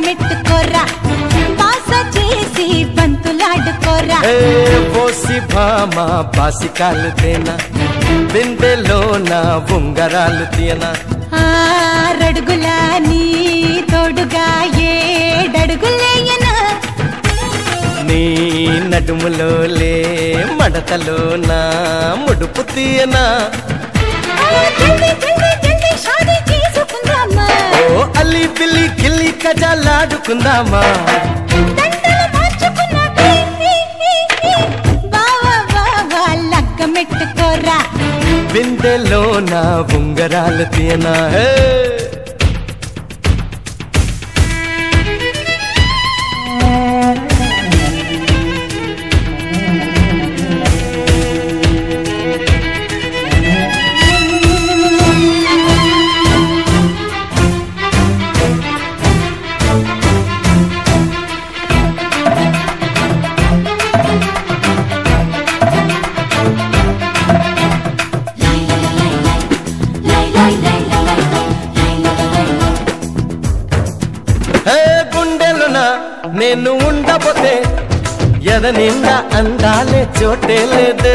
లగ్గమెట్టుకోరా బాస చేసి బంతులాడుకోరా పోసి భామ బాసికాలు తేనా బిందెలో నా ఉంగరాలు తీయనా ఆరడుగులా నీ తోడుగా ఏడడుగులేయనా నీ నడుములోలే మడతలో నా ముడుపు తీయనా జల్దీ జల్దీ జల్దీ షాదీ చేసుకుందామా ఓ అల్లి పిల్లి గిల్లి కజాలాడుకుందామా దండలు మార్చుకున్నాక బావా బావా లగ్గమెట్టుకోరా బిందెలో నా ఉంగరాలు తీయనా గుండెలునా నేను ఉండబోతే ఎద నిండా అందాలే చోటే లేదే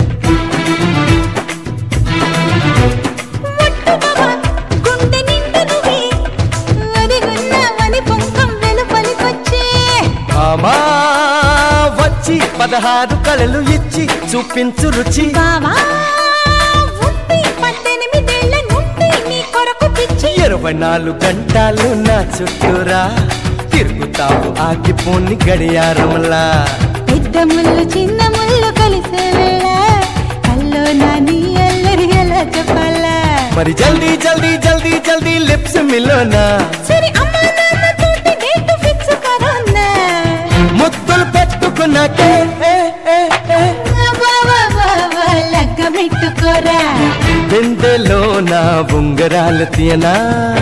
గుండె నిండు నువ్వే ఒదిగున్నావని పొంగం వెలుపలికొచ్చే ఆమా వచ్చి 16 కళలు ఇచ్చి చూపించు రుచి బావా ఉండి 18 ఏళ్ల నుండి నీ కొరకు పిచ్చి 24 గంటలు నా చుట్టూరా తిరుగుతావు ఆగిపోని గడియారంలా పెద్ద ముళ్ళు చిన్న ముళ్ళు కలిసే వేళ కల్లో నా నీ అల్లరి ఎలా చెప్పాలా మరి జల్దీ జల్దీ జల్దీ జల్దీ లిప్స్ మిలోనా సరే అమ్మా నాన్న తోటి డేట్ ఫిక్స్ కరోనా ముద్దులు పెట్టుకున్నాకే బావా బావా లగ్గమెట్టుకోరా బిందెలో నా ఉంగరాలు తీయనా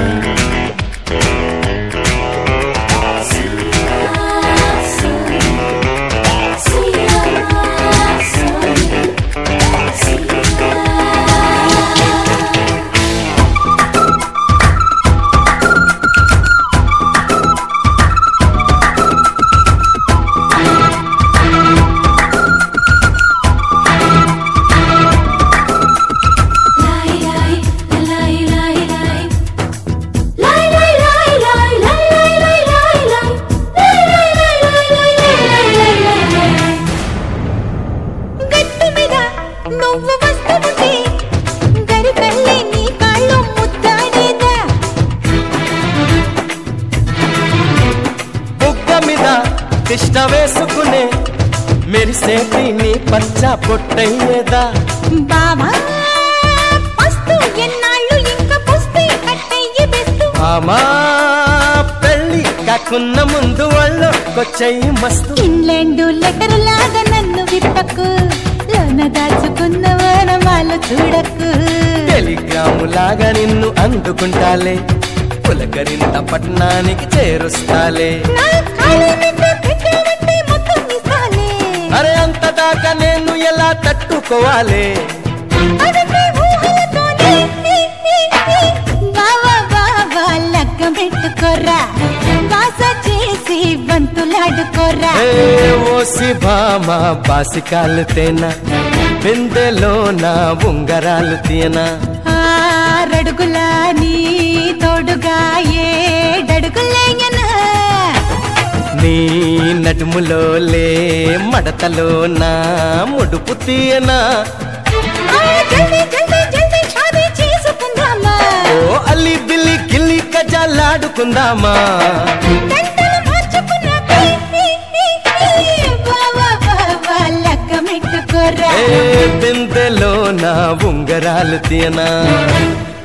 నువ్వు వస్తుంటే గరికల్లి నీ కాళ్ళు ముద్దాడేదా బుగ్గ మీద తిష్ట వేసుకునే మెరిసేటి నీ పచ్చ పొట్టయ్యేదా బావా పస్తు ఎన్నాళ్ళు ఇంకా పుస్తే కట్టయ్యి బెస్తు ఆమా పెళ్ళి కాకున్న ముందు వాళ్ళు కొచ్చయి మస్తు ఇంగ్లాండు లెటర్ లాగా నన్ను విప్పకు లోన దాచుకున్న వనమాలు చూడకు టెలిగ్రాము లాగా నిన్ను అందుకుంటాలే పులకరింత పట్నానికి చేరుస్తాలే నా కాళ్ళ మీద పెట్టావంటే మొత్తం ఇస్తాలే అరే అంత దాకా నేను ఎలా తట్టుకోవాలి అదంటే ఊహలతోనే బావా బావా లగ్గమెట్టుకోరా బాస చేసి బంతులాడుకోరా ఓసి భామ బాసికాలు తేనా బిందెలో నా ఉంగరాలు తీయనా ఆరడుగులా నీ తోడుగా ఏడడుగులేయనా నీ నడుములోలే మడతలో నా ముడుపు తీయనా జల్దీ జల్దీ జల్దీ షాదీ చేసుకుందామా ఓ అల్లి బిల్లి గిల్లి కజాలాడుకుందామా దండలు మార్చుకున్నాక బావా బావా లగ్గమెట్టుకోరా బిందెలో నా ఉంగరాలు తీయనా